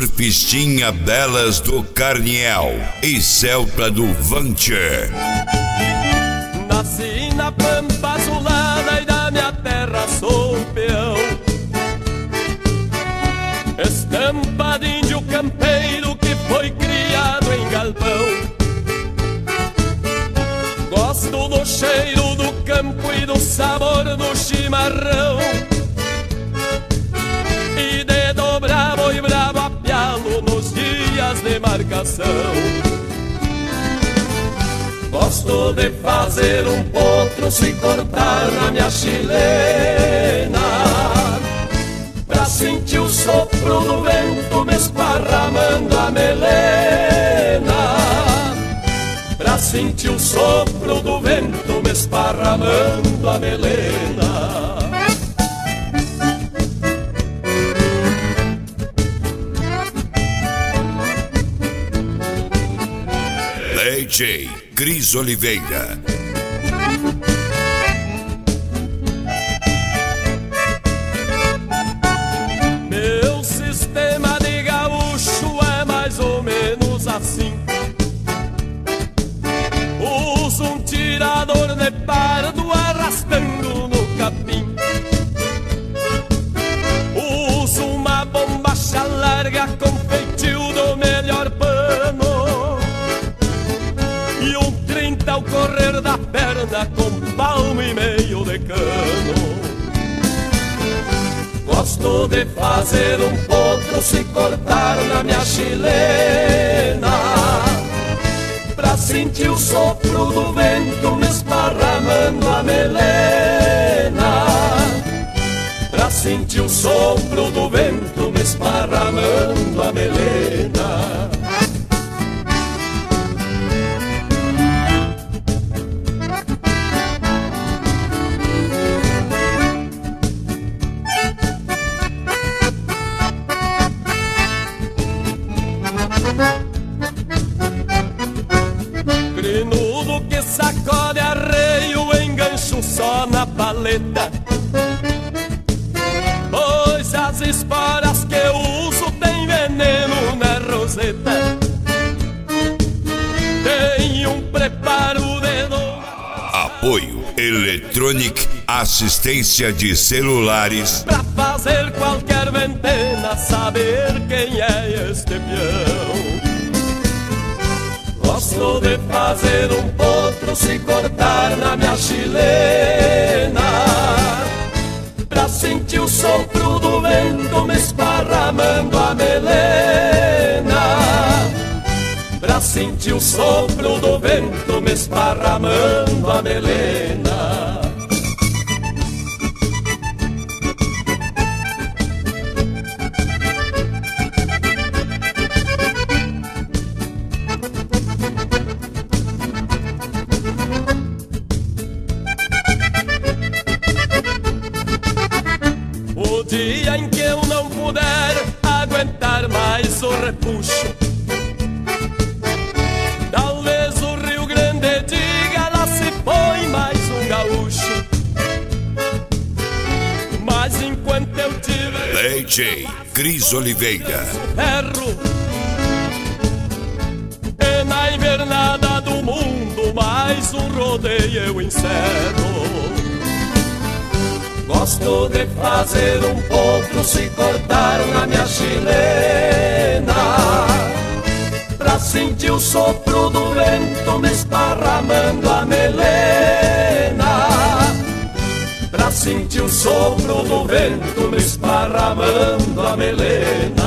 Surfistinha Belas do Carniel e Celta do Vancher. Nasci na pampa azulada e da minha terra sou peão. Estampa de índio campeiro que foi criado em galpão. Gosto do cheiro do campo e do sabor do chimarrão. E de dobrar boi bravo a pialo nos dias de marcação. Gosto de fazer um potro se cortar na minha chilena, pra sentir o sopro do vento me esparramando a melena. Pra sentir o sopro do vento me esparramando a melena. DJ Cris Oliveira. Meu sistema de gaúcho é mais ou menos assim. Uso um tirador de pardo arrastando no capim. Uso uma bombacha larga com feitio do melhor pano. E um 30 ao correr da perna com palmo e meio de cano. Gosto de fazer um potro se cortar na minha chilena, pra sentir o sopro do vento me esparramando a melena. Pra sentir o sopro do vento me esparramando a melena. Crinudo que sacode arreio, engancho só na paleta. Pois as esporas que eu uso tem veneno na roseta. Tem um preparo de dor. Apoio Electronic Assistência de Celulares. Pra fazer qualquer ventena, saber quem é este peão. Gosto de fazer um potro se cortar na minha chilena, pra sentir o sopro do vento me esparramando a melena. Pra sentir o sopro do vento me esparramando a melena. O dia em que eu não puder aguentar mais o repuxo, talvez o Rio Grande diga, lá se foi mais um gaúcho. Mas enquanto eu tiver DJ Cris Oliveira. ferro, e na invernada do mundo mais um rodeio eu encerro. Gosto de fazer um potro se cortar na minha chilena, pra sentir o sopro do vento me esparramando a melena. Pra sentir o sopro do vento me esparramando a melena.